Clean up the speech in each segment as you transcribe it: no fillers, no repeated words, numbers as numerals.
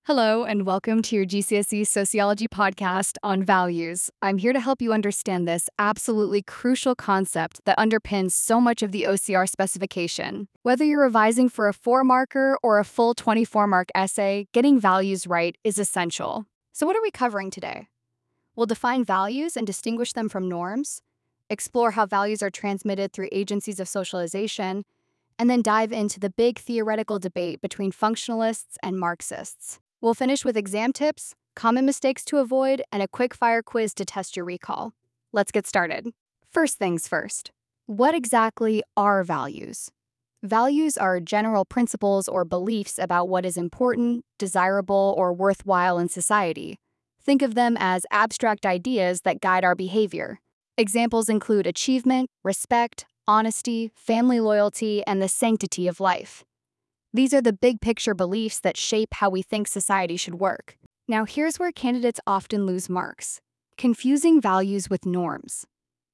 Hello, and welcome to your GCSE Sociology podcast on values. I'm here to help you understand this absolutely crucial concept that underpins so much of the OCR specification. Whether you're revising for a 4-marker or a full 24-mark essay, getting values right is essential. So what are we covering today? We'll define values and distinguish them from norms, explore how values are transmitted through agencies of socialization, and then dive into the big theoretical debate between functionalists and Marxists. We'll finish with exam tips, common mistakes to avoid, and a quick-fire quiz to test your recall. Let's get started. First things first. What exactly are values? Values are general principles or beliefs about what is important, desirable, or worthwhile in society. Think of them as abstract ideas that guide our behavior. Examples include achievement, respect, honesty, family loyalty, and the sanctity of life. These are the big picture beliefs that shape how we think society should work. Now, here's where candidates often lose marks: confusing values with norms.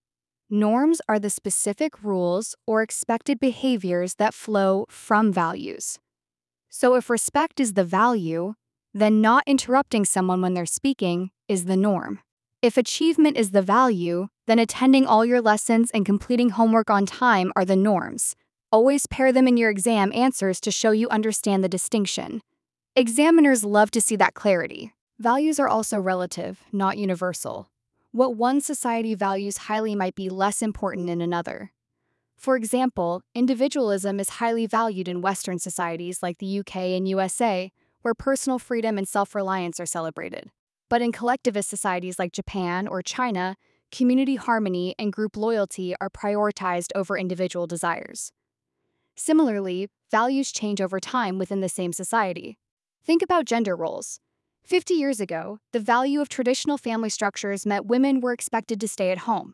Norms are the specific rules or expected behaviors that flow from values. So if respect is the value, then not interrupting someone when they're speaking is the norm. If achievement is the value, then attending all your lessons and completing homework on time are the norms. Always pair them in your exam answers to show you understand the distinction. Examiners love to see that clarity. Values are also relative, not universal. What one society values highly might be less important in another. For example, individualism is highly valued in Western societies like the UK and USA, where personal freedom and self-reliance are celebrated. But in collectivist societies like Japan or China, community harmony and group loyalty are prioritized over individual desires. Similarly, values change over time within the same society. Think about gender roles. 50 years ago, the value of traditional family structures meant women were expected to stay at home.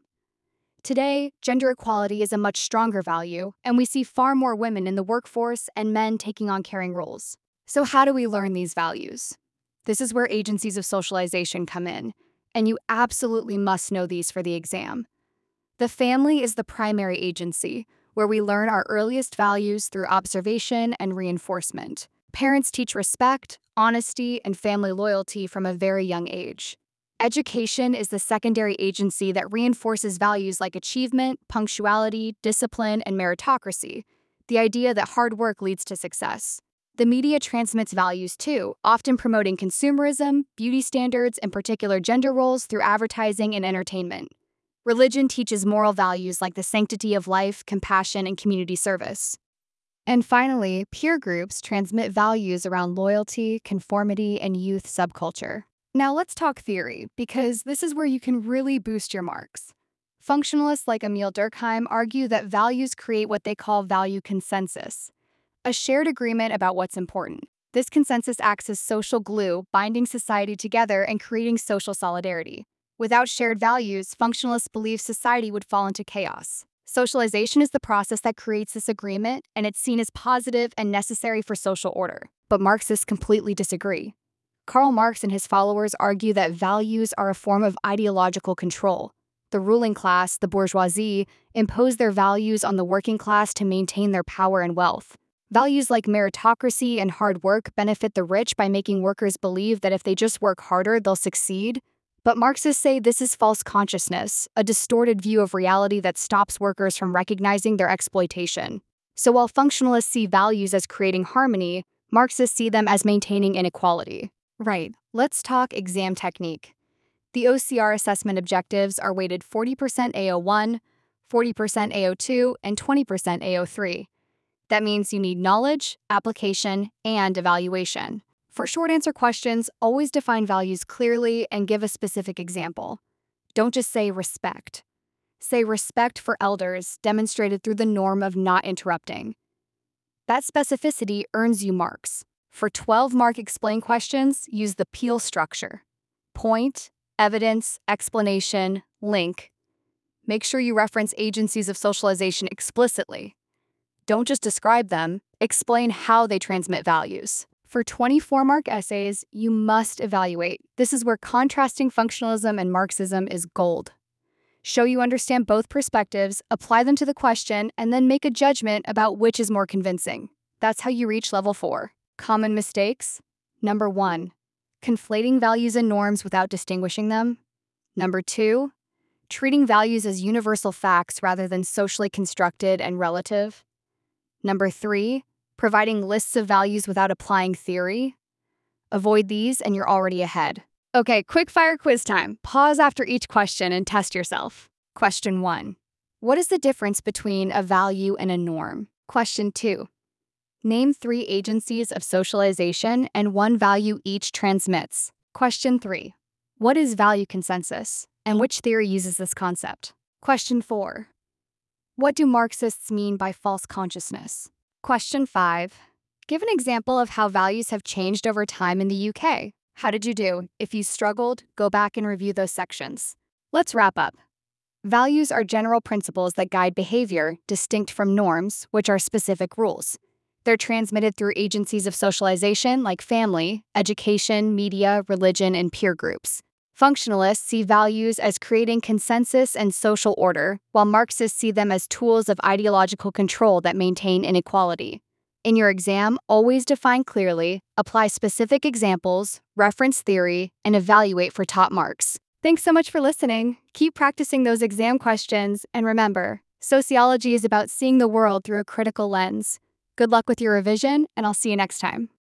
Today, gender equality is a much stronger value, and we see far more women in the workforce and men taking on caring roles. So how do we learn these values? This is where agencies of socialization come in, and you absolutely must know these for the exam. The family is the primary agency, where we learn our earliest values through observation and reinforcement. Parents teach respect, honesty, and family loyalty from a very young age. Education is the secondary agency that reinforces values like achievement, punctuality, discipline, and meritocracy, the idea that hard work leads to success. The media transmits values too, often promoting consumerism, beauty standards, and particular gender roles through advertising and entertainment. Religion teaches moral values like the sanctity of life, compassion, and community service. And finally, peer groups transmit values around loyalty, conformity, and youth subculture. Now let's talk theory, because this is where you can really boost your marks. Functionalists like Emile Durkheim argue that values create what they call value consensus, a shared agreement about what's important. This consensus acts as social glue, binding society together and creating social solidarity. Without shared values, functionalists believe society would fall into chaos. Socialization is the process that creates this agreement, and it's seen as positive and necessary for social order. But Marxists completely disagree. Karl Marx and his followers argue that values are a form of ideological control. The ruling class, the bourgeoisie, impose their values on the working class to maintain their power and wealth. Values like meritocracy and hard work benefit the rich by making workers believe that if they just work harder, they'll succeed. But Marxists say this is false consciousness, a distorted view of reality that stops workers from recognizing their exploitation. So while functionalists see values as creating harmony, Marxists see them as maintaining inequality. Right, let's talk exam technique. The OCR assessment objectives are weighted 40% AO1, 40% AO2, and 20% AO3. That means you need knowledge, application, and evaluation. For short answer questions, always define values clearly and give a specific example. Don't just say respect. Say respect for elders, demonstrated through the norm of not interrupting. That specificity earns you marks. For 12-mark explain questions, use the PEAL structure. Point, evidence, explanation, link. Make sure you reference agencies of socialization explicitly. Don't just describe them, explain how they transmit values. For 24-mark essays, you must evaluate. This is where contrasting functionalism and Marxism is gold. Show you understand both perspectives, apply them to the question, and then make a judgment about which is more convincing. That's how you reach level 4. Common mistakes? Number 1, conflating values and norms without distinguishing them. Number 2, treating values as universal facts rather than socially constructed and relative. Number 3, providing lists of values without applying theory. Avoid these and you're already ahead. Okay, quick fire quiz time. Pause after each question and test yourself. Question 1. What is the difference between a value and a norm? Question 2. Name 3 agencies of socialization and 1 value each transmits. Question 3. What is value consensus, and which theory uses this concept? Question 4. What do Marxists mean by false consciousness? Question 5. Give an example of how values have changed over time in the UK. How did you do? If you struggled, go back and review those sections. Let's wrap up. Values are general principles that guide behavior, distinct from norms, which are specific rules. They're transmitted through agencies of socialization like family, education, media, religion, and peer groups. Functionalists see values as creating consensus and social order, while Marxists see them as tools of ideological control that maintain inequality. In your exam, always define clearly, apply specific examples, reference theory, and evaluate for top marks. Thanks so much for listening. Keep practicing those exam questions, and remember, sociology is about seeing the world through a critical lens. Good luck with your revision, and I'll see you next time.